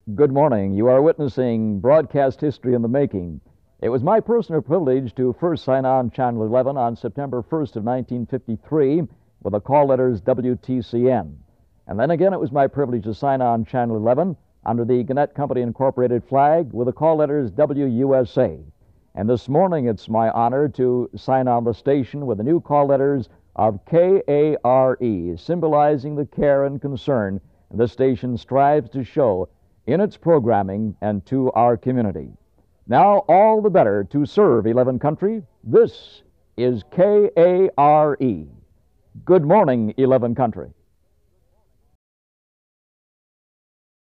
Good morning. You are witnessing broadcast history in the making. It was my personal privilege to first sign on Channel 11 on September 1st of 1953 with the call letters WTCN. And then again, it was my privilege to sign on Channel 11 under the Gannett Company Incorporated flag with the call letters WUSA. And this morning, it's my honor to sign on the station with the new call letters of KARE, symbolizing the care and concern the station strives to show in its programming and to our community. Now, all the better to serve 11 Country. This is KARE. Good morning, 11 Country.